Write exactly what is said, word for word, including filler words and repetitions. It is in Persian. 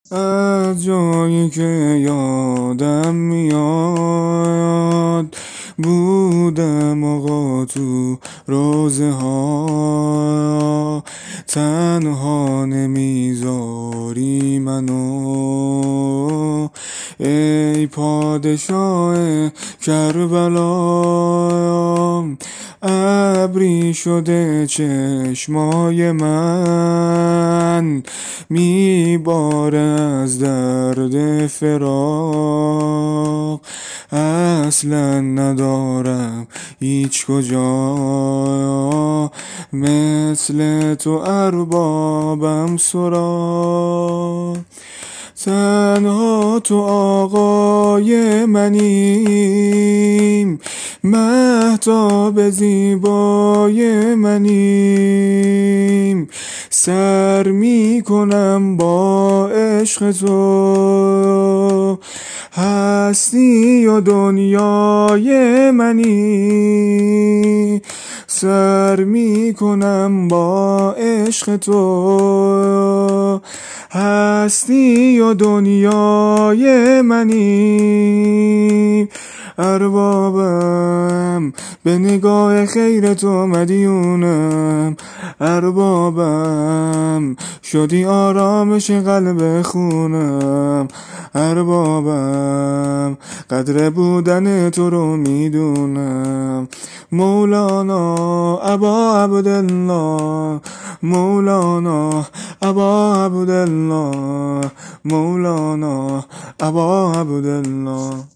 از جایی که یادم میاد بودم آقا تو روزه ها، تنها نمیذاری منو ای پادشاه کربلا. ابری شده چشمای من میباره از درد فراق، اصلا ندارم هیچ کجا مثل تو اربابم سراغ. تنها تو آقای منیم، مهتاب زیبای منیم، سر میکنم با عشق تو، هستی و دنیای منی، سر میکنم با عشق تو، هستی و دنیای منی. اربابم به نگاه خیر تو مدیونم، اربابم شدی آرامش قلب خونم، اربابم قدر بودن تو رو میدونم. مولانا ابا عبدالله، مولانا ابا عبدالله، مولانا ابا عبدالله.